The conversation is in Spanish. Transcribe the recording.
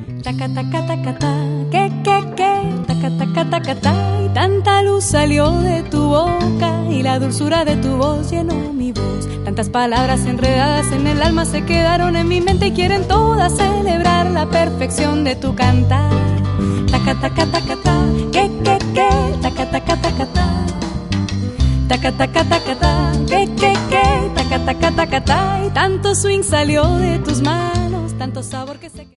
Taca, taca, taca, ta, que, taca, taca, taca, ta, y tanta luz salió de tu boca y la dulzura de tu voz llenó mi voz. Tantas palabras enredadas en el alma se quedaron en mi mente y quieren todas celebrar la perfección de tu cantar. Taca, taca, taca, ta, que, taca, taca, taca, ta. Taca, taca, taca, ta, que, taca, taca, taca, ta, y tanto swing salió de tus manos, tanto sabor que se